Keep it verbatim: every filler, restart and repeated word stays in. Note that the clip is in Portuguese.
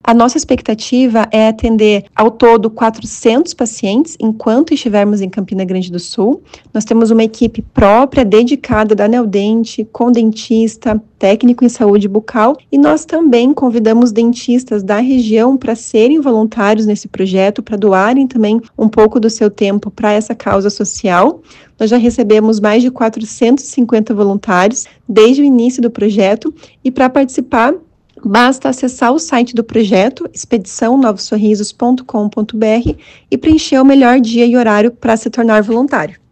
A nossa expectativa é atender ao todo quatrocentos pacientes enquanto estivermos em Campina Grande do Sul. Nós temos uma equipe própria, dedicada da Neodente, com dentista, técnico em saúde bucal, e nós também convidamos dentistas da região para serem voluntários nesse projeto, para doarem também um pouco do seu tempo para essa causa social. Nós já recebemos mais de quatrocentos e cinquenta voluntários desde o início do projeto, e para participar, basta acessar o site do projeto, expedição novos sorrisos ponto com ponto b r, e preencher o melhor dia e horário para se tornar voluntário.